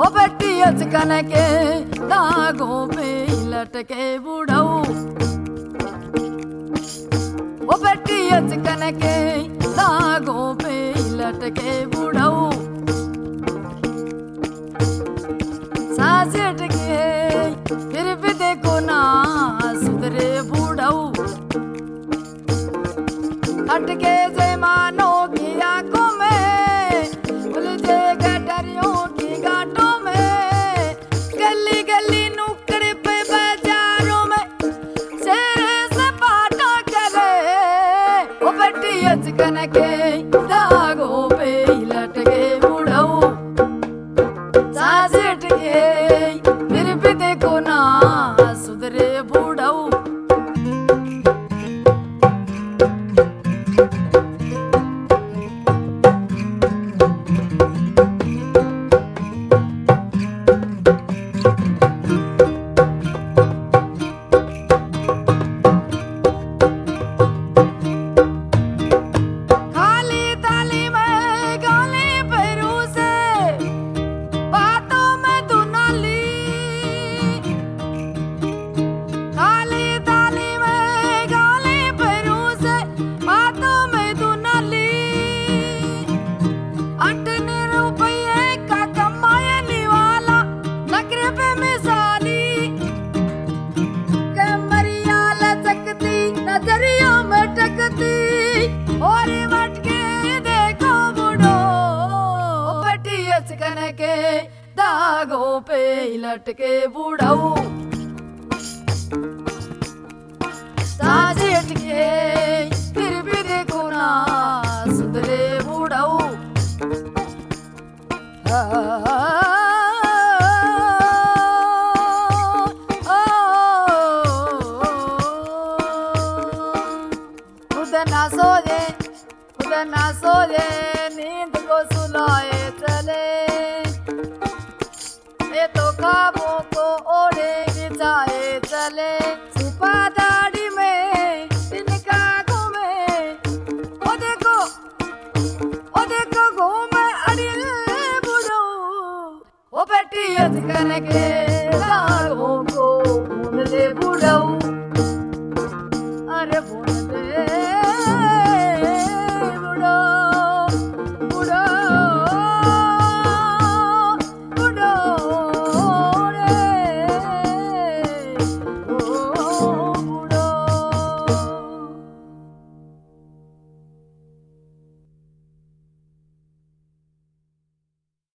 ओ बेटी अचकन के दागों पे लटके बुढ़ऊ, ओ बेटी अचकन के दागों पे लटके बुढ़ऊ, सांस अटके फिर भी देखो ना सुधरे बुढ़ऊ, अटके जयमानों की आंखों में उलझे गठरियों की गांठों में, गली गली नुक्कड़ पे बाजारों में शेर से पाटा करे, ओ बेटी अचकन के दागों पे लटके बुढ़ऊ, सांस अटके फिर भी देखो ना सुधरे बुढ़ऊ। के दागों पे लटके बुढ़ऊ, सांस अटके फिर भी देखो ना सुधरे बुढ़ऊ। खुद ना सोए नींद को सुलाए चले, ये तो ख्वाबों को ओढ़े बिछाए चले, छुपा दाढ़ी में इनका घूमे, ओ देखो घूमे अड़िल बुढ़ऊ, ओ बेटी अचकन के दागों को ढूंढ ले बुढ़ऊ।